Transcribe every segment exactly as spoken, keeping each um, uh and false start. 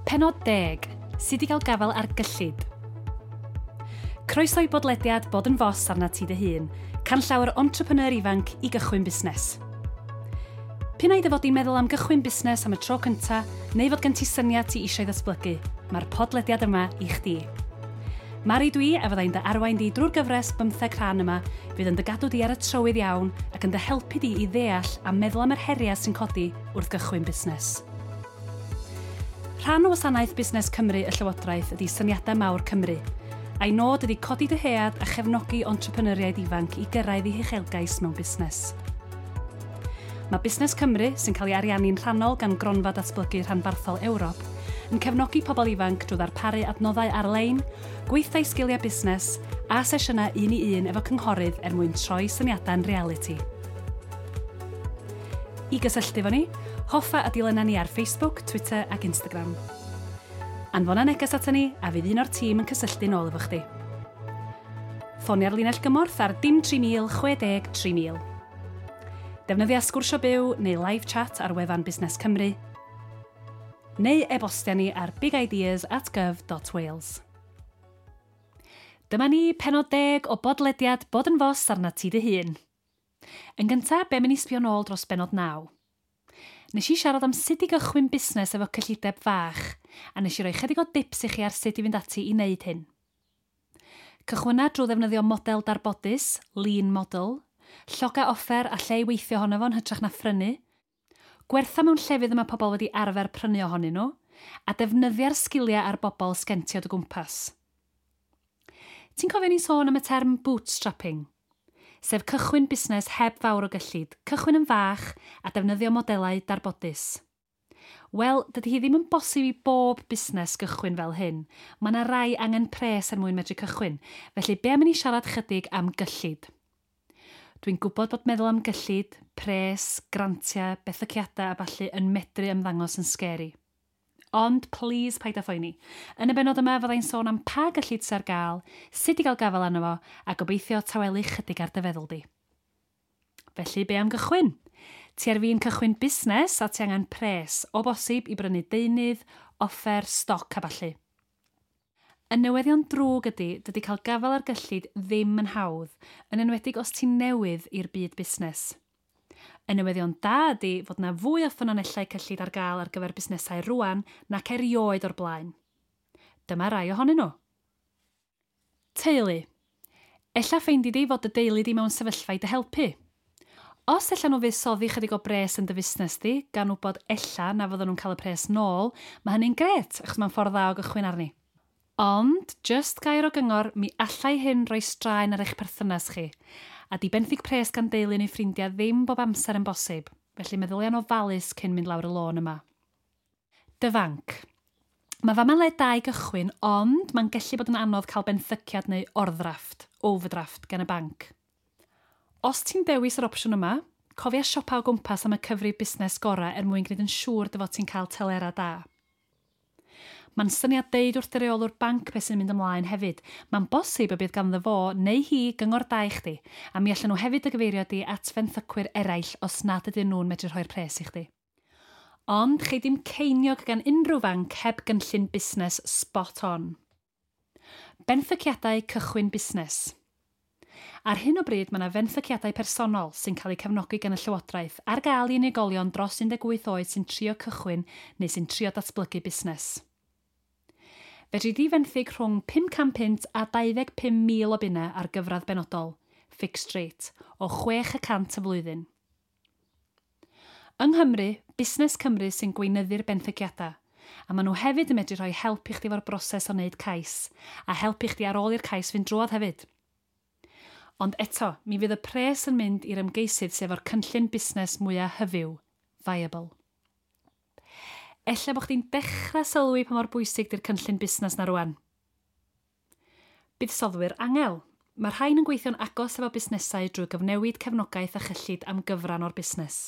Pennod deg, sut i gael gafael ar gyllid. Croeso i bodlediad Bod yn Fos arna ti dy hun, can llawer entrepreneur ifanc i gychwyn busnes. P'un ai dy fod i'n meddwl am gychwyn busnes am y tro cynta, neu fod gen ti syniad ti eisiau ddatblygu, mae'r podlediad yma i chdi. Mari dwi a fyddai'n dy arwain di drwy'r gyfres bymtheg rhan yma, fydd yn dy gadw di ar y trywydd iawn ac yn dy helpu di i ddeall a meddwl am yr heriau sy'n codi wrth gychwyn busnes. Rhan o wasanaeth Busnes Cymru y Llywodraeth ydy syniadau mawr Cymru, a'i nod ydy codi dyhead a chefnogi entrepreneuriaid ifanc i gyrraedd i uchelgais mewn busnes. Mae Busnes Cymru, sy'n cael ei ariannu'n rhannol gan gronfa datblygu rhanbarthol Ewrop, yn cefnogi pobl ifanc drwy ddarparu adnoddau ar-lein, gweithdai sgiliau busnes a sesiynau un i un efo cynghorydd er mwyn troi syniadau'n reality. I gysylltu fo ni, hoffa a dilynna ni ar Facebook, Twitter ac Instagram. Anfona neges ato ni a fydd un o'r tîm yn cysylltu nôl efo chdi. Ffonia'r linell gymorth ar dim tri mil chwe deg tri mil. Defnyddia sgwrsio byw neu live chat ar wefan Busnes Cymru, neu e-bostia ni ar bigideas at gov dot wales. Dyma ni pennod deg o bodlediad Bod yn Fos arna ti dy hun. Yn gyntaf, be mynd i sbio nôl dros bennod naw. Nes i siarad am sut i gychwyn busnes efo cyllideb fach, a nes i roi chydig o dips i chi ar sut i fynd ati i wneud hyn. Cychwyna drwy ddefnyddio model darbodus, lean model, lloga offer a lle i weithio ohono fo'n hytrach na phrynu, gwertha mewn llefydd yma pobl wedi arfer prynu ohonyn nhw, a defnyddio'r sgiliau ar bobl sgentio dy gwmpas. Ti'n cofio ni sôn am y term bootstrapping, sef cychwyn busnes heb fawr o gyllid, cychwyn yn fach a defnyddio modelau darbodus. Wel, dydy hi ddim yn bosib i bob busnes gychwyn fel hyn. Mae yna rai angen pres er mwyn medru cychwyn, felly be am i ni siarad chydig am gyllid. Dwi'n gwybod bod meddwl am gyllid, pres, grantiau, bethyciadau a ballu yn medru ymddangos yn scary. Ond, please, paid â phoeni. Yn y bennod yma fyddai'n sôn am pa gyllid sy'n ar gael, sut i gael gafael arno fo, a gobeithio tawelu chydig ar dy feddwl di. Felly, be am gychwyn? Ti ar fi'n cychwyn busnes a ti angen pres, o bosib i brynu deunydd, offer, stoc a ballu. Y newyddion drwg ydy, dydy cael gafael ar gyllid ddim yn hawdd, yn enwedig os ti'n newydd i'r byd busnes. Y newyddion da ydy fod yna fwy o ffynonellau cyllid ar gael ar gyfer busnesau rwan nac erioed o'r blaen. Dyma rai ohonyn nhw. Teulu. Ella ffeindi di fod y deulu di mewn sefyllfa i dy helpu. Os ella nhw fuddsoddi chydig o bres yn dy fusnes di, gan wybod ella na fydden nhw'n cael y pres nôl, mae hynny'n gret, achos mae'n ffordd dda o gychwyn arni. Ond, just gair o gyngor, mi allai hyn roi straen ar eich perthynas chi, a di benthyg pres gan deulu neu ffrindiau ddim bob amser yn bosib, felly meddyliau'n ofalus cyn mynd lawr y lôn yma. Dyfanc. Mae fama'n le da i gychwyn, ond mae'n gallu bod yn anodd cael benthyciad neu ordrafft, overdraft, gan y banc. Os ti'n dewis yr opsiwn yma, cofia siopa o gwmpas am y cyfri busnes gorau er mwyn gwneud yn siŵr dy fod ti'n cael telera da. Mae'n syniad deud wrth y reolwr banc beth sy'n mynd ymlaen hefyd. Mae'n bosib y bydd ganddo fo neu hi gyngor da i chdi, a mi allan nhw hefyd y gyfeirio di at fenthycwyr eraill os nad ydyn nhw'n medru rhoi'r pres i chdi. Ond chei dim ceiniog gan unrhyw fanc heb gynllun busnes spot on. Benthyciadau cychwyn busnes. Ar hyn o bryd mae yna fenthyciadau personol sy'n cael eu cefnogi gan y Llywodraeth ar gael i unigolion dros un deg wyth oed sy'n trio cychwyn neu sy'n trio datblygu busnes. Fedri di fenthyg rhwng pum cant punt a dau ddeg pum mil o bunnau ar gyfradd benodol, fixed rate, o chwech y cant y flwyddyn. Yng Nghymru, Busnes Cymru sy'n gweinyddu'r benthygiadau, a maen nhw hefyd yn medru rhoi help i chdi fo'r broses o wneud cais, a help i chdi ar ôl i'r cais fynd drwodd hefyd. Ond eto, mi fydd y pres yn mynd i'r ymgeisydd sef o'r cynllun busnes mwyaf hyfyw, viable. Ella bod chdi'n dechrau sylwi pa mor bwysig di'r cynllun busnes na rwan. Buddsodwyr angel. Mae rhain yn gweithio'n agos efo busnesau drwy gyfnewid cefnogaeth a chyllid am gyfran o'r busnes.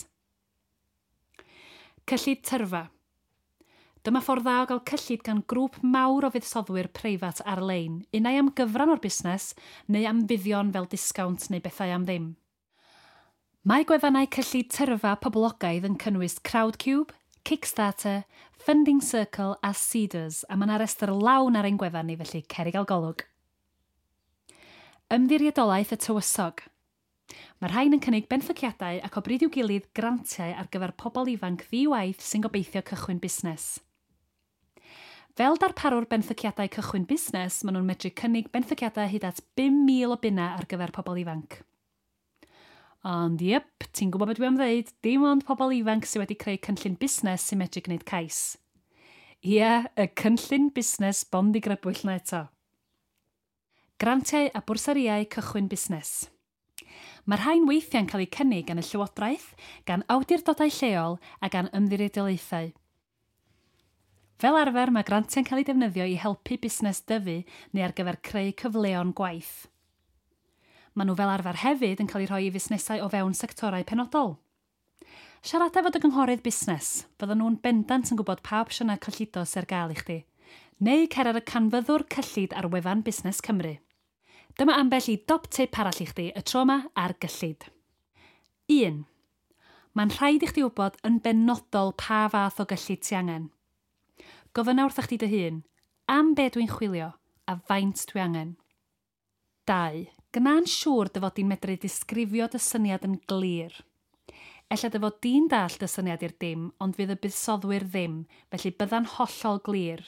Cyllid tyrfa. Dyma ffordd dda o gael cyllid gan grŵp mawr o fuddsodwyr preifat ar-lein, unai am gyfran o'r busnes neu am fuddion fel disgawnt neu bethau am ddim. Mae gwefannau cyllid tyrfa poblogaidd yn cynnwys Crowdcube, Kickstarter, Funding Circle a Seeders, a mae'n restr lawn ar ein gwefan ni, felly cer i gael golwg. Ymddiriedolaeth y tywysog. Mae'r rhain yn cynnig benffyciadau ac o bryd i'w gilydd grantiau ar gyfer pobl ifanc ddi-waith sy'n gobeithio cychwyn busnes. Fel darparwr benffyciadau cychwyn busnes, maen nhw'n medru cynnig benffyciadau hyd at bum mil o bunna ar gyfer pobl ifanc. Ond iep, ti'n gwybod beth dwi am ddweud, dim ond pobl ifanc sydd wedi creu cynllun busnes sy'n medru gwneud cais. Ie, y cynllun busnes bond i grybwyll na eto. Grantiau a bwrsariau cychwyn busnes. Mae'r rhain weithiau'n cael eu cynnig gan y Llywodraeth, gan awdurdodau lleol a gan ymddiriedolaethau. Fel arfer, mae grantiau'n cael eu defnyddio i helpu busnes dyfu neu ar gyfer creu cyfleon gwaith. Maen nhw fel arfer hefyd yn cael eu rhoi i fusnesau o fewn sectorau penodol. Siaradau fod y gynghorydd busnes, fydden nhw'n bendant yn gwybod pa opsiynau cyllido sy'n ar gael i chdi, neu cer ar y canfyddwr cyllid ar wefan Busnes Cymru. Dyma ambell i dop tip arall i chdi, y tro yma ar gyllid. un. Mae'n rhaid i chdi wybod yn benodol pa fath o gyllid ti angen. Gofynna wrthych chdi dy hun, am be dwi'n chwilio a faint dwi angen. dau. Gna'n siŵr dy fod di'n medru disgrifio dy syniad yn glir. Ella dy fod di'n dall dy syniad i'r dim, ond fydd y buddsodwyr ddim, felly bydda'n hollol glir.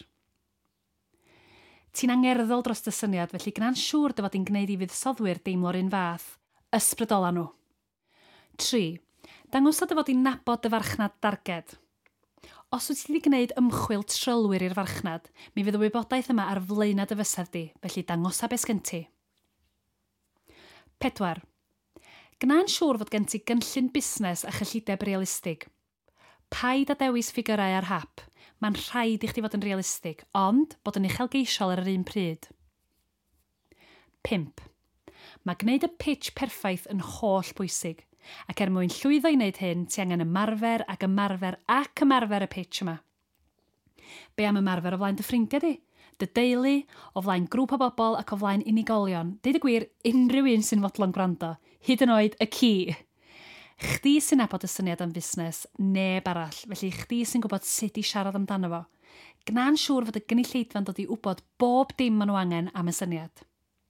Ti'n angerddol dros dy syniad, felly gna'n siŵr dy fod di'n gwneud i fuddsodwyr deimlo'r un fath. Ysbrydola nhw. tri. Dangosa dy fod di'n nabod dy farchnad darged. Os wyt ti wedi gwneud ymchwil trylwyr i'r farchnad, mi fydd y wybodaeth yma ar flaenad y fysedd di, felly dangosa beth gen ti. pedwar. Gna'n siŵr fod gen ti gynllun busnes a chyllideb realistig. Paid a dewis ffigurau ar hap. Mae'n rhaid i chdi fod yn realistig, ond bod yn uchelgeisiol ar yr un pryd. pump. Mae gwneud y pitch perffaith yn holl bwysig, ac er mwyn llwyddo i wneud hyn, ti angen ymarfer ac ymarfer ac ymarfer y pitch yma. Be am ymarfer o flaen dy ffrindiau di? Dy deulu, o flaen grŵp o bobl ac o flaen unigolion. Deud y gwir, unrhyw un sy'n fodlon gwrando, hyd yn oed y ci. Chdi sy'n nabod y syniad am fusnes, neb arall, felly chdi sy'n gwybod sut i siarad amdano fo. Gna'n siŵr fod y gynulleidfa'n dod i wybod bob dim maen nhw angen am y syniad.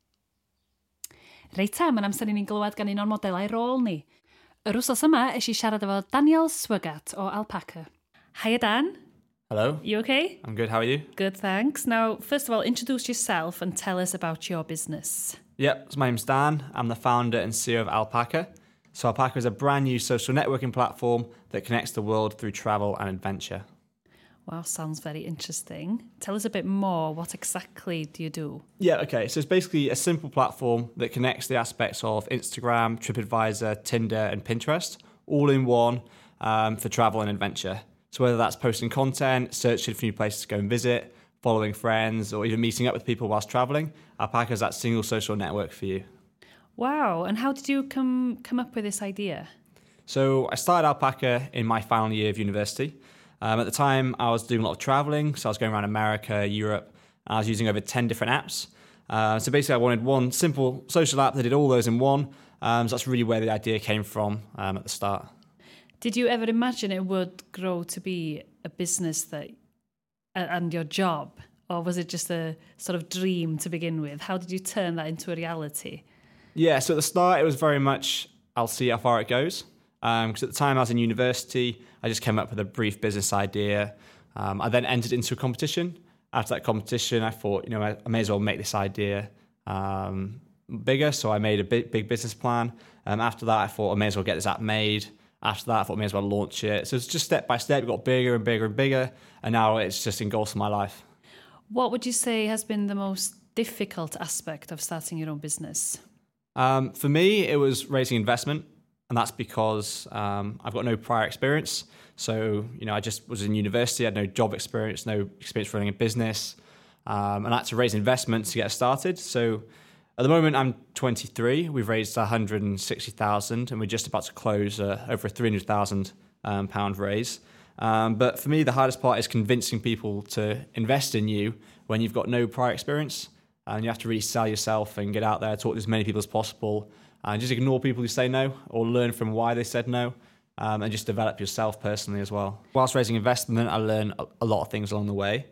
Reit ta, mae'n amser i ni'n glywed gan un o'r modelau rôl ni. Yr wsos yma, eisiau siarad efo Daniel Swigat o Alpaca. Hiya, Dan. Hello. You okay? I'm good. How are you? Good, thanks. Now, first of all, introduce yourself and tell us about your business. Yep, so my name's Dan. I'm the founder and C E O of Alpaca. So Alpaca is a brand new social networking platform that connects the world through travel and adventure. Wow, sounds very interesting. Tell us a bit more. What exactly do you do? Yeah, okay. So it's basically a simple platform that connects the aspects of Instagram, TripAdvisor, Tinder, and Pinterest, all in one um, for travel and adventure. So whether that's posting content, searching for new places to go and visit, following friends, or even meeting up with people whilst traveling, Alpaca is that single social network for you. Wow, and how did you come come up with this idea? So I started Alpaca in my final year of university. Um, at the time, I was doing a lot of traveling, so I was going around America, Europe, and I was using over ten different apps. Uh, so basically, I wanted one simple social app that did all those in one. Um, so that's really where the idea came from um, at the start. Did you ever imagine it would grow to be a business that uh, and your job? Or was it just a sort of dream to begin with? How did you turn that into a reality? Yeah, so at the start, it was very much, I'll see how far it goes. Because um, at the time I was in university, I just came up with a brief business idea. Um, I then entered into a competition. After that competition, I thought, you know, I, I may as well make this idea um, bigger. So I made a big, big business plan. Um, after that, I thought I may as well get this app made. After that, I thought I may as well launch it. So it's just step by step, it got bigger and bigger and bigger. And now it's just engulfed my life. What would you say has been the most difficult aspect of starting your own business? Um, for me, it was raising investment. And that's because um, I've got no prior experience. So, you know, I just was in university, I had no job experience, no experience running a business. Um, and I had to raise investment to get started. So at the moment, I'm twenty-three. We've raised one hundred sixty thousand and we're just about to close uh, over a three hundred thousand um, pound raise. Um, but for me, the hardest part is convincing people to invest in you when you've got no prior experience. And you have to really sell yourself and get out there, talk to as many people as possible. And just ignore people who say no or learn from why they said no. um, and just develop yourself personally as well. Whilst raising investment, I learned a, a lot of things along the way.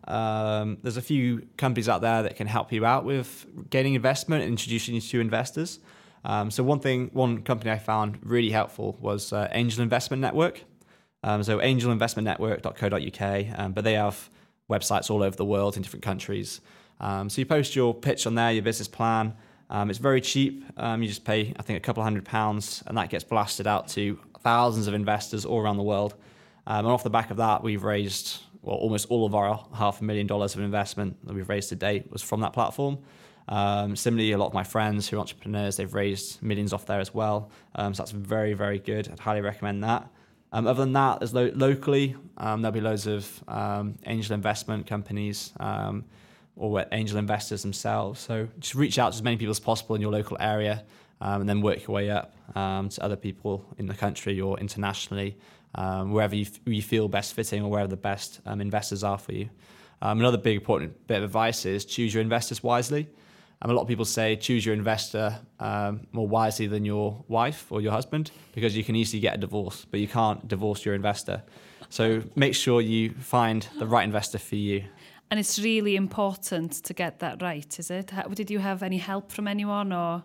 Um, there's a few companies out there that can help you out with gaining investment and introducing you to investors. Um, so one thing, one company I found really helpful was uh, Angel Investment Network. Um, so angel investment network dot co dot uk, um, but they have websites all over the world in different countries. Um, so you post your pitch on there, your business plan. Um, it's very cheap. Um, you just pay, I think, a couple of hundred pounds, and that gets blasted out to thousands of investors all around the world. Um, and off the back of that, we've raised, well, almost all of our half a million dollars of investment that we've raised to date was from that platform. Um, similarly, a lot of my friends who are entrepreneurs, they've raised millions off there as well. Um, so that's very, very good. I'd highly recommend that. Um, other than that, there's lo- locally, um, there'll be loads of um, angel investment companies um, or angel investors themselves. So just reach out to as many people as possible in your local area, um, and then work your way up um, to other people in the country or internationally, um, wherever you, f- you feel best fitting or wherever the best um, investors are for you. Um, another big important bit of advice is choose your investors wisely. Um, a lot of people say choose your investor um, more wisely than your wife or your husband, because you can easily get a divorce, but you can't divorce your investor. So make sure you find the right investor for you. And it's really important to get that right, is it? How, did you have any help from anyone or?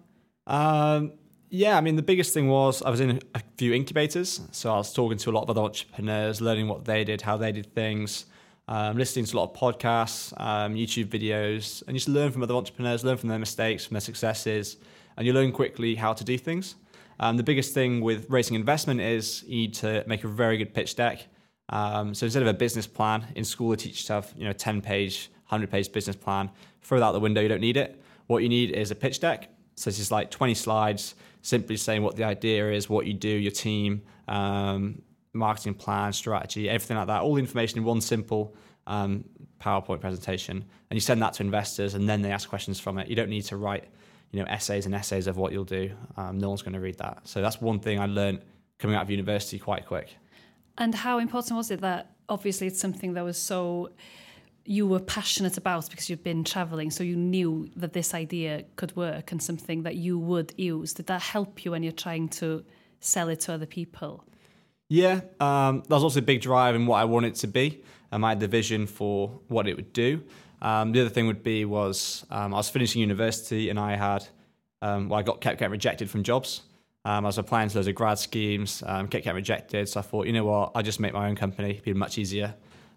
Um, yeah, I mean, the biggest thing was I was in a few incubators. So I was talking to a lot of other entrepreneurs, learning what they did, how they did things. Um, listening to a lot of podcasts, um, YouTube videos, and just learn from other entrepreneurs, learn from their mistakes, from their successes, and you learn quickly how to do things. Um, the biggest thing with raising investment is you need to make a very good pitch deck. Um, so instead of a business plan, in school they teach you to have, you know, ten-page, one hundred-page business plan. Throw that out the window, you don't need it. What you need is a pitch deck. So it's just like twenty slides, simply saying what the idea is, what you do, your team, um, marketing plan, strategy, everything like that, all the information in one simple um, PowerPoint presentation, and you send that to investors, and then they ask questions from it. You don't need to write, you know, essays and essays of what you'll do. Um, no one's going to read that. So that's one thing I learned coming out of university quite quick. And how important was it that obviously it's something that was so you were passionate about because you've been traveling, so you knew that this idea could work and something that you would use. Did that help you when you're trying to sell it to other people? Yeah, um, that was also a big drive in what I wanted it to be. Um, I had the vision for what it would do. Um, the other thing would be was um, I was finishing university and I had, um, well, I got kept getting rejected from jobs. Um, I was applying to loads of grad schemes, um, kept getting rejected. So I thought, you know what, I'll just make my own company. It'd be much easier.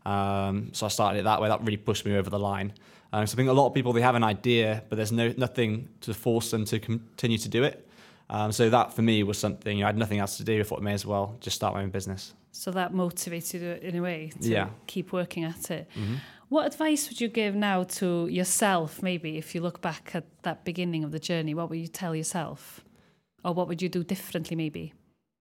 Um, so I started it that way. That really pushed me over the line. Um, so I think a lot of people, they have an idea, but there's no nothing to force them to continue to do it. Um, so that for me was something, you know, I had nothing else to do. I thought I may as well just start my own business. So that motivated you in a way to yeah. keep working at it. Mm-hmm. What advice would you give now to yourself, maybe, if you look back at that beginning of the journey? What would you tell yourself? Or what would you do differently, maybe?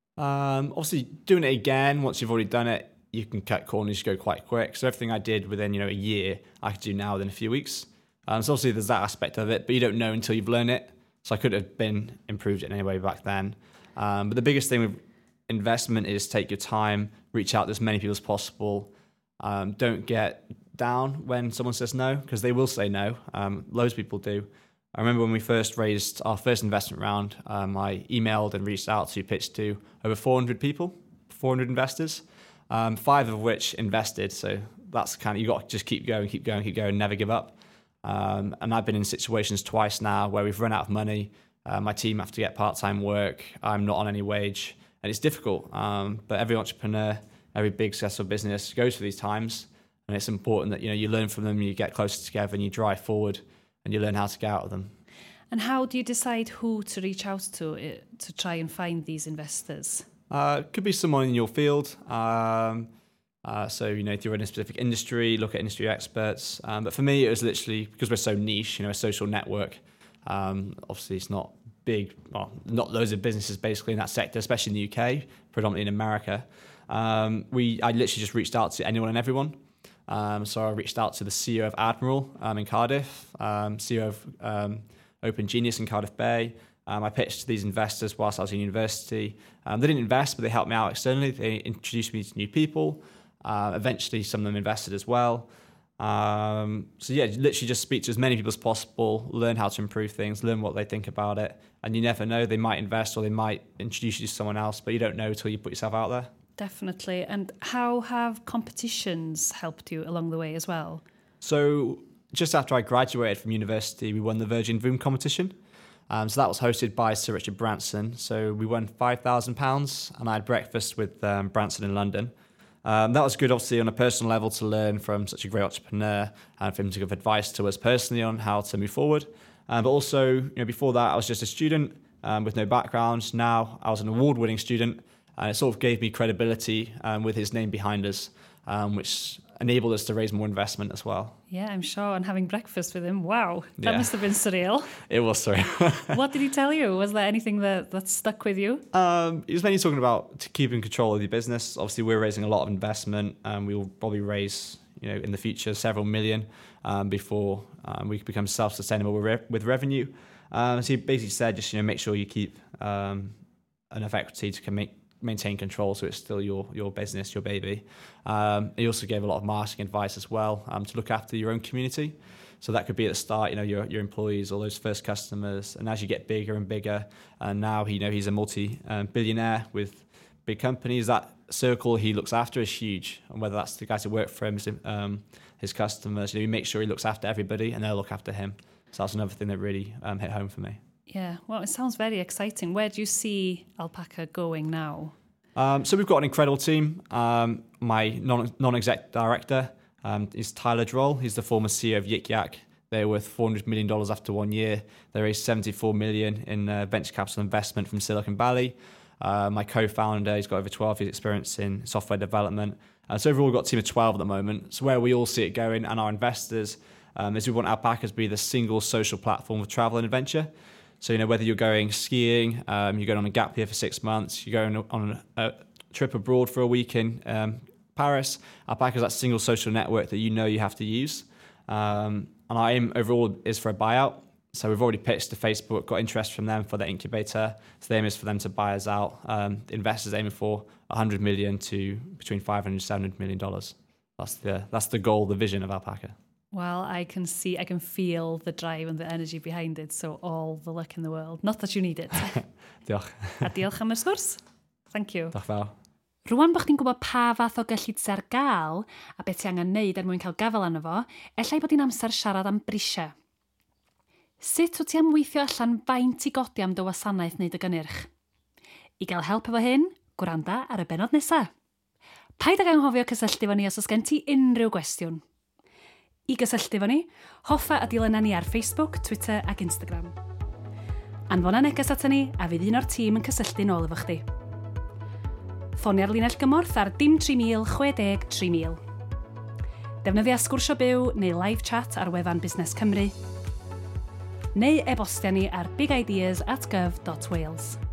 Um, obviously, doing it again, once you've already done it, you can cut corners, you go quite quick. So everything I did within, you know, a year, I could do now within a few weeks. Um, so obviously there's that aspect of it, but you don't know until you've learned it. So I could have been improved it anyway back then. Um, but the biggest thing with investment is take your time, reach out to as many people as possible. Um, don't get down when someone says no, because they will say no. Um, loads of people do. I remember when we first raised our first investment round, um, I emailed and reached out to, pitched to over four hundred people, four hundred investors, um, five of which invested. So that's kind of, you got to just keep going, keep going, keep going, never give up. Um, and I've been in situations twice now where we've run out of money. Uh, my team have to get part-time work. I'm not on any wage, and it's difficult. Um, but every entrepreneur, every big successful business goes through these times, and it's important that, you know, you learn from them, you get closer together, and you drive forward, and you learn how to get out of them. And how do you decide who to reach out to uh, to try and find these investors? Uh, it could be someone in your field. Um, Uh, so, you know, if you're in a specific industry, look at industry experts. Um, but for me, it was literally, because we're so niche, you know, a social network. Um, obviously, it's not big, well, not loads of businesses basically in that sector, especially in the U K, predominantly in America. Um, we, I literally just reached out to anyone and everyone. Um, so I reached out to the C E O of Admiral um, in Cardiff, um, C E O of um, Open Genius in Cardiff Bay. Um, I pitched to these investors whilst I was in university. Um, they didn't invest, but they helped me out externally. They introduced me to new people. Uh, eventually, some of them invested as well. Um, so yeah, literally just speak to as many people as possible, learn how to improve things, learn what they think about it. And you never know, they might invest or they might introduce you to someone else, but you don't know until you put yourself out there. Definitely. And how have competitions helped you along the way as well? So just after I graduated from university, we won the Virgin Voom competition. Um, so that was hosted by Sir Richard Branson. So we won five thousand pounds and I had breakfast with um, Branson in London. Um, that was good, obviously, on a personal level to learn from such a great entrepreneur and for him to give advice to us personally on how to move forward. Um, but also, you know, before that, I was just a student um, with no background. Now I was an award-winning student, and it sort of gave me credibility um, with his name behind us, um, which enabled us to raise more investment as well. Yeah, I'm sure. And having breakfast with him, wow, that Yeah. must have been surreal. It was surreal. What did he tell you? Was there anything that, that stuck with you? Um, he was mainly talking about to keeping control of your business. Obviously, we're raising a lot of investment, and we will probably raise, you know, in the future several million um, before um, we become self-sustainable with, re- with revenue. Um, so he basically said, just you know, make sure you keep um, enough equity to make, maintain control, so it's still your your business, your baby. Um, he also gave a lot of marketing advice as well um, to look after your own community. So that could be at the start, you know, your your employees or those first customers, and as you get bigger and bigger, and now you know he's a multi-billionaire um, with big companies. That circle he looks after is huge, and whether that's the guys who work for him, um, his customers, you know, he makes sure he looks after everybody, and they'll look after him. So that's another thing that really um, hit home for me. Yeah, well, it sounds very exciting. Where do you see Alpaca going now? Um, so we've got an incredible team. Um, my non, non-exec director um, is Tyler Droll. He's the former C E O of Yik Yak. They're worth four hundred million dollars after one year. They raised seventy-four million dollars in uh, venture capital investment from Silicon Valley. Uh, my co-founder, he's got over twelve years experience in software development. Uh, so overall, we've got a team of twelve at the moment. So where we all see it going, and our investors, um, is we want Alpaca to be the single social platform of travel and adventure. So, you know, whether you're going skiing, um, you're going on a gap year for six months, you're going on a trip abroad for a week in um, Paris, Alpaca is that single social network that you know you have to use. Um, and our aim overall is for a buyout. So we've already pitched to Facebook, got interest from them for the incubator. So the aim is for them to buy us out. Um, the investors aiming for one hundred million to between five hundred and seven hundred million dollars. That's the, that's the goal, the vision of Alpaca. Well, I can see, I can feel the drive and the energy behind it, so all the luck in the world. Not that you need it. Diolch. A diolch am y sgwrs. Thank you. Diolch fawr. Rwan bod chdi'n gwybod pa fath o gyllid sy'n ar gael a beth ti angen neud er mwyn cael gafel arno fo, ellai bod hi'n amser siarad am brisiau. Sut wyt ti am weithio allan faint i godi am dy wasanaeth wneud y gynnyrch? I gael help efo hyn, gwranda ar y bennod nesaf. Paid ag anghofio cysylltu efo ni os oes gen ti unrhyw gwestiwn. I gysylltu efo ni, hoffa a dilynna ni ar Facebook, Twitter ac Instagram. Anfona neges ato ni a fydd un o'r tîm yn cysylltu nôl efo chdi. Ffonia'r linell gymorth ar dim tri mil chwe deg tri mil. Defnyddia sgwrsio byw neu live chat ar wefan Busnes Cymru. Neu e-bostia ni ar bigideas at gov dot wales.